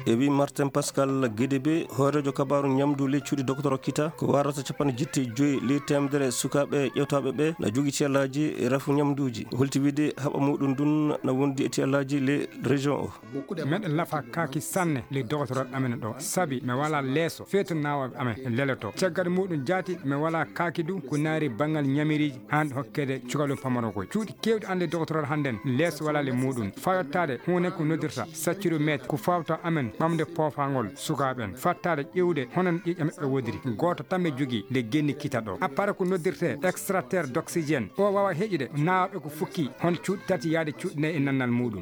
e wi Martin Pascal Guédébé hoorejo kabaru ñamdu ley cuuɗi docteur Kita ko warata 75 ley temedere sukaɓe ƴewtaɓe ɓe na jogui tiyallaji e rafu ñamduji holti wiide haɓa muɗum dun na wondi e tiyallaji ley région o. meɗen lafa kaki sanne ley docteur amen ɗo saabi mi wala leeso feeto nawaɓe amen e leleto caggal muɗum jaati mi wala kaki ɗum ko naari banggal ñamiriji hande hokkede cukalum pamaro koye cuuɗi kewɗi ande docteur hannden leeso wala le muɗum fayottade hunde ko noddirta sacciro mètre ko fawta amen ɓamde poofagol sukaɓen fattade ƴewde honon ƴiƴam ɓe wodiri goto tamme jogui le genni Kita ɗo appara ko noddirte extracteur d' oxygéne o wawa heƴude nawaɓe ko fukki hon cuuɗi tati yaade cuuɗi nayyi e nannal muɗum.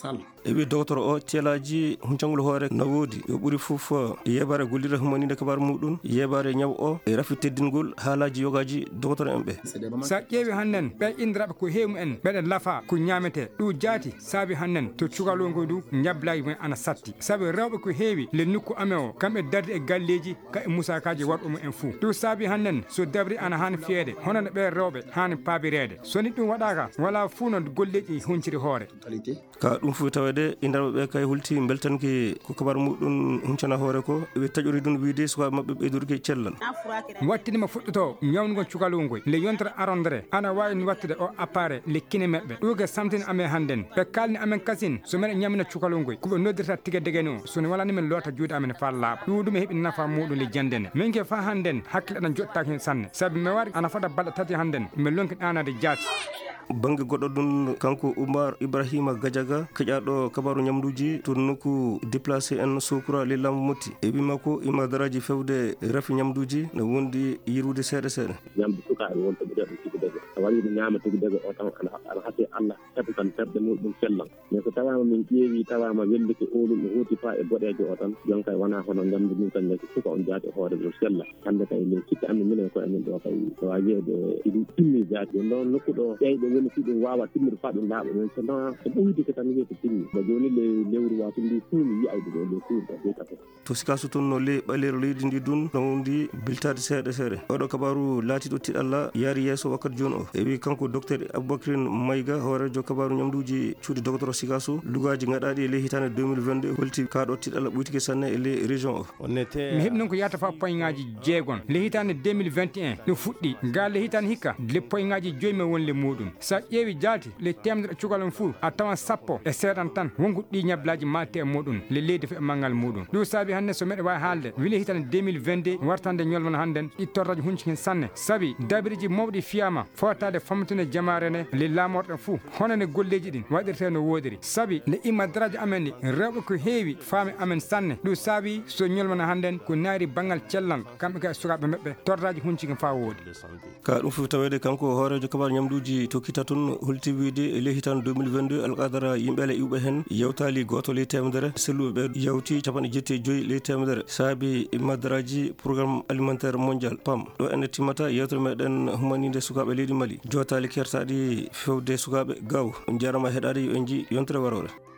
e wi docteur o tielaji huncangol hoore no woodi yo ɓuuri fof yebare gollira humanide kabaru muɗum yebare ñaw o e rafi teddingol haalaji yogaji docteur en ɓe sa ƴeewi hannen ɓe indiraɓe ko heemu en ɓeɗen lafa ko ñamete ɗum jaati saabi hannen to cukalongoy du ñablaji mumen ana satti saabi rewɓe ko heewi le nokku ame o kamɓe darde e galleji ka e musakaji warɗumo en fou ɗum saabi hannen so dabri ana hani feede honono ɓe rewɓe hani paabirede soni ɗum waɗaka wala fuu no golleji hunciri hoore ka ɗum fof tawede indarɓe ɓe kay hulti beltanki ko kabaru muɗum huncana hoore ko ɓe taƴori ɗum wiide sukaɓe mabɓe ɓeydorki cellal wattidima fuɗɗoto ñawnugol cukalungoy le yontere arondere ana wawi wattude o appare le kine meɓɓe ɗuga samtini amen hannden ɓe kalni amen kasin so meɗen ñamina cukalungoy koɓe noddirta tigue degene o soni wala ni min loota juuɗe amen fa laaɓa ɗum ɗum heeɓi nafa muɗum le jandene min ke fa hannden hakkille aɗan joɗtaki hen sanne saabi mi wari ana fada balɗe tati hannden min lonki ɗanade jaati banggue goɗɗo ɗum kanko Oumar Ibrahima Gadiaga keƴaɗo kabaru ñamduji to nokku déplacé en sokura lillamu motti e wima ko ima daraji fewde rafi ñamduji ne wondi yirude seeɗa seeɗa ñamdu sukaɓe wonto ɓe ɗeɗo tigi dege a waɗi no ñama tigi dege o tan aɗa haafi Allah heɓa tan terɗe muɗum sellan mais so tawama min ƴeewi tawama wellike oɗum no huuti fa e boɗejo o tan jonka wona hono ñamdu min tan neke suka on jaati hoore ɗo sella hande kay min sikki andi minen ko emin ɗo kay wawa wiyede ɗiɗi timmi jaati ɗum ɗon nokku ɗo ɓeyɗo woni fi ɗum wawa timmude fa ɗum laaɓa men sono so ɓoydi ko tan wiye ko timmi ba joni lewru watu ndi fuu mi yiyayde ɗo le fuu ɗo ɓeyta to sikaso toon no ɓaleero leydi ndi dun no wondi biltade seeɗa seeɗa oɗo kabaru laatiɗo tiɗalla yaari yesso wakkati joni o e wi kanko docteur Aboubacrine Mayiga hoorejo kabaru ñamduji cuuɗi docteur Sikaso lugaji gaɗaɗi e ley hitande 2022 holti kaɗo tiɗalla ɓuytike sanne e ley région o mi heeɓi noon ko yahata fa poyŋaji jeegon le hitande 2021 ɗum fuɗɗi ga le hitande hikka le poyŋaji joyi men woni le muɗum sa ƴeewi jaati le temedere cukalon fuu a tawan sappo e seeɗan tan wonko ɗi ñablaji malte e muɗum le leydi fo e manggal muɗum ɗum saabi hannde so meɗe wawi haalde wile hitande 2022 wartande ñolmana hannden ittortaji hunciki sanne saabi dabiriji mawɗi fiyama fotade famtune jamarene le lamorɗen fuu honone golleji ɗin waɗirte no wodiri saabi nde imma daraji amen ɗi rewɓe ko heewi faami amen sanne ɗum saabi so ñolmana hannden ko naari banggal cellal kamɓe ka sukaɓe meɓɓe tordaji hunciki fa woodi ka ɗum fof tawede kanko hoorejo kabaru ñamduji to Kita toon holti wiide e ley hitande 2022 alqadara yimɓele iwɓe hen yewtali goto ley temedere selluɓe ɓe yawti 75 ley temedere saabi maddaraji programme alimentaire mondial PAM ɗo ene timmata yewtere meɗen humanide sukaɓe leydi Mali jotali kertaɗi fewde sukaɓe gaw jarama heɗade yo en ji yontere warore.